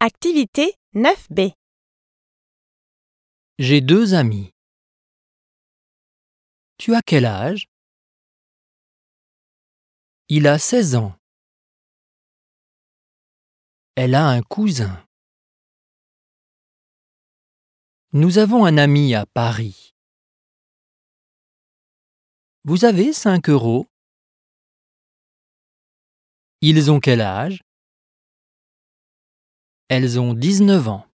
Activité 9B. J'ai 2 amis. Tu as quel âge? Il a 16 ans. Elle a un cousin. Nous avons un ami à Paris. Vous avez 5 euros? Ils ont quel âge? Elles ont 19 ans.